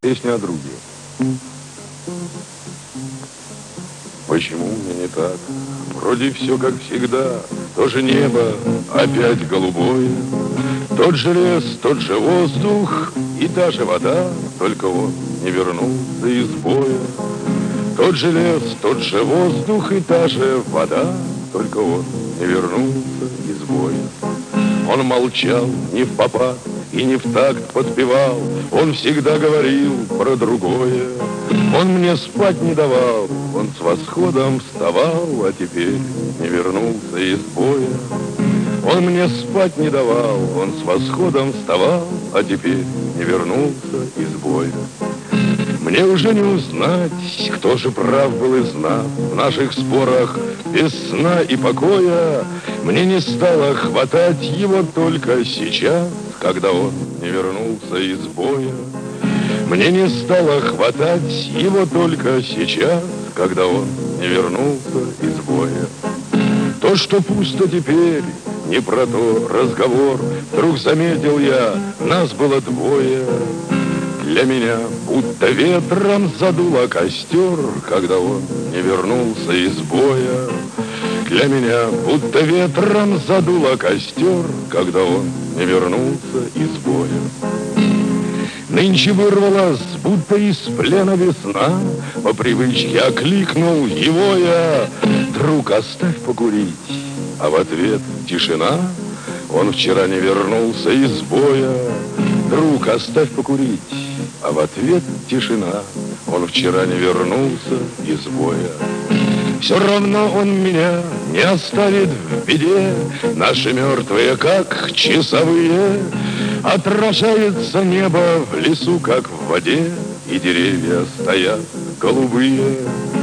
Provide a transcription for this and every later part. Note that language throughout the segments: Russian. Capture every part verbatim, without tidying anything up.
Песня о друге. Почему мне не так? Вроде все как всегда. То же небо, опять голубое. Тот же лес, тот же воздух и та же вода. Только он не вернулся из боя. Тот же лес, тот же воздух и та же вода. Только он не вернулся из боя. Он молчал не впопад и не в такт подпевал. Он всегда говорил про другое. Он мне спать не давал. Он с восходом вставал, а теперь не вернулся из боя. Он мне спать не давал. Он с восходом вставал, а теперь не вернулся из боя. Мне уже не узнать, кто же прав был из нас в наших спорах без сна и покоя. Мне не стало хватать его только сейчас, когда он не вернулся из боя. Мне не стало хватать его только сейчас, когда он не вернулся из боя. То, что пусто теперь, не про то разговор. Вдруг заметил я, нас было двое. Для меня будто ветром задуло костер, когда он не вернулся из боя. Для меня будто ветром задуло костер, когда он не вернулся из боя. Нынче вырвалась, будто из плена весна. По привычке окликнул его я: друг, оставь покурить. А в ответ тишина. Он вчера не вернулся из боя. Друг, оставь покурить. А в ответ тишина. Он вчера не вернулся из боя. Все равно он меня не оставит в беде. Наши мертвые, как часовые. Отражается небо в лесу, как в воде. И деревья стоят голубые.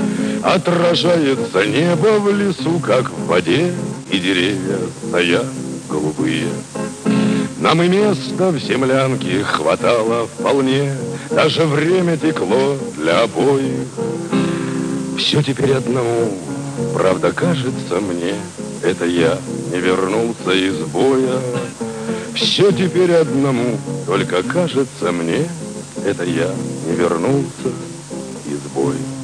Отражается небо в лесу, как в воде. И деревья стоят голубые. Нам и места в землянке хватало вполне. Даже время текло для обоих. Все теперь одному, правда, кажется мне, это я не вернулся из боя. Все теперь одному, только кажется мне, это я не вернулся из боя.